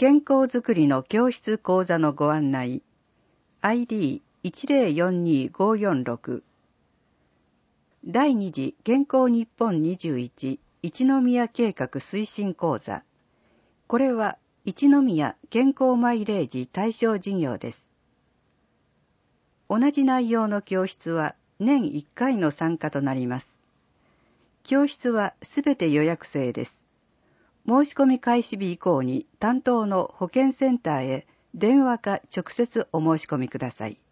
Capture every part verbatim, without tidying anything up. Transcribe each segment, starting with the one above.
健康づくりの教室講座のご案内 アイディーいちゼロよんにごよんろく 第二次健康日本にじゅういち一宮計画推進講座。これは一宮健康マイレージ対象事業です。同じ内容の教室は年いっかいの参加となります。教室はすべて予約制です。申し込み開始日以降に担当の保健センターへ電話か直接お申し込みください。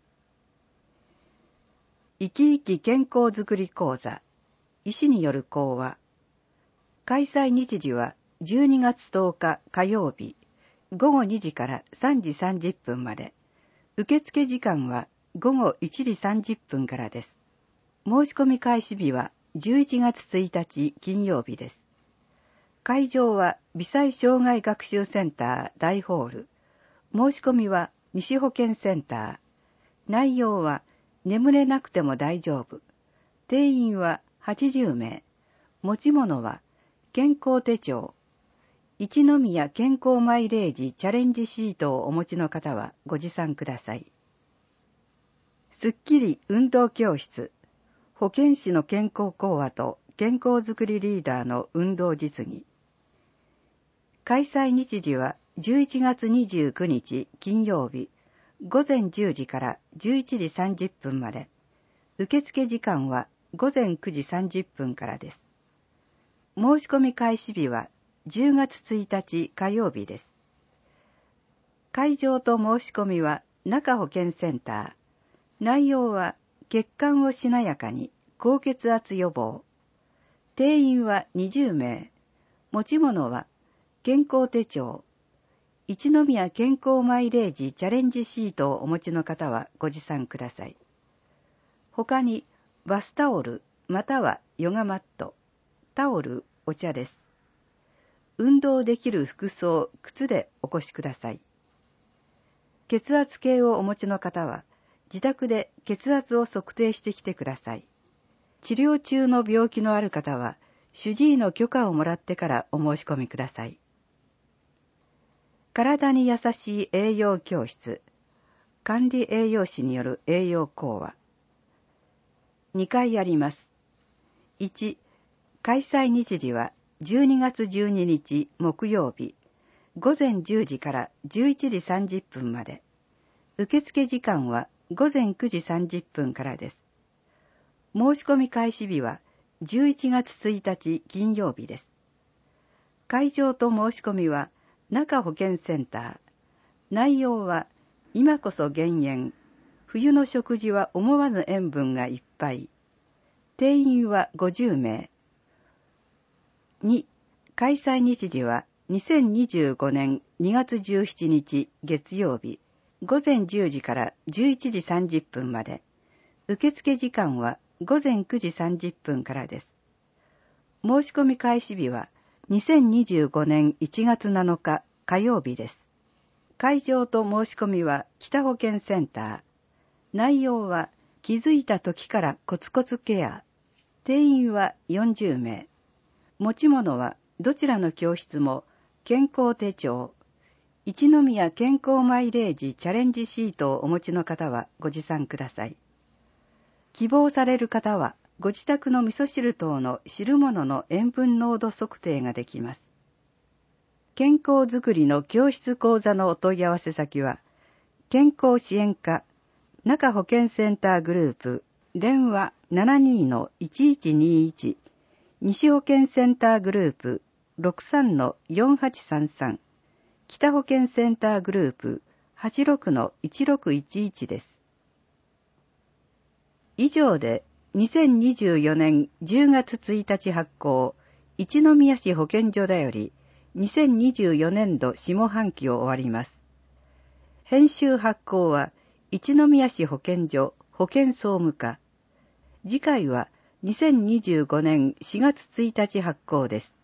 生き生き健康づくり講座、医師による講話。開催日時はじゅうにがつとおか火曜日、ごごにじからさんじさんじゅっぷんまで。受付時間はごごいちじさんじゅっぷんからです。申し込み開始日はじゅういちがつついたち金曜日です。会場は微細障害学習センター大ホール。申し込みは西保健センター。内容は眠れなくても大丈夫。定員ははちじゅうめい。持ち物は健康手帳。一宮健康マイレージチャレンジシートをお持ちの方はご持参ください。すっきり運動教室。保健師の健康講話と健康づくりリーダーの運動実技。開催日時はじゅういちがつにじゅうくにち金曜日、ごぜんじゅうじからじゅういちじさんじゅっぷんまで。受付時間はごぜんくじさんじゅっぷんからです。申し込み開始日はじゅうがつついたち火曜日です。会場と申し込みは中保健センター。内容は血管をしなやかに高血圧予防。定員はにじゅうめい。持ち物は健康手帳。一宮健康マイレージチャレンジシートをお持ちの方はご持参ください。他にバスタオルまたはヨガマット、タオル、お茶です。運動できる服装、靴でお越しください。血圧計をお持ちの方は自宅で血圧を測定してきてください。治療中の病気のある方は主治医の許可をもらってからお申し込みください。体に優しい栄養教室。管理栄養士による栄養講話。にかいあります。いち、開催日時はじゅうにがつじゅうににち木曜日、ごぜんじゅうじからじゅういちじさんじゅっぷんまで。受付時間はごぜんくじさんじゅっぷんからです。申し込み開始日はじゅういちがつついたち金曜日です。会場と申し込みは中保健センター。内容は今こそ減塩。冬の食事は思わぬ塩分がいっぱい。定員はごじゅうめい。に、開催日時はにせんにじゅうごねんにがつじゅうしちにち月曜日、ごぜんじゅうじからじゅういちじさんじゅっぷんまで。受付時間はごぜんくじさんじゅっぷんからです。申し込み開始日はにせんにじゅうごねんいちがつなのか火曜日です。会場と申し込みは北保健センター。内容は気づいた時からコツコツケア。定員はよんじゅうめい。持ち物はどちらの教室も健康手帳。一宮健康マイレージチャレンジシートをお持ちの方はご持参ください。希望される方はご自宅の味噌汁等の汁物の塩分濃度測定ができます。健康づくりの教室講座のお問い合わせ先は、健康支援課、中保健センターグループ、電話 ななにーのいちいちにいち、西保健センターグループ ろくさんのよんはちさんさん、北保健センターグループ はちろくのいちろくいちいちです。以上でにせんにじゅうよねんじゅうがつついたち発行、一宮市保健所だよりにせんにじゅうよねんど下半期を終わります。編集発行は一宮市保健所保健総務課。次回はにせんにじゅうごねんしがつついたち発行です。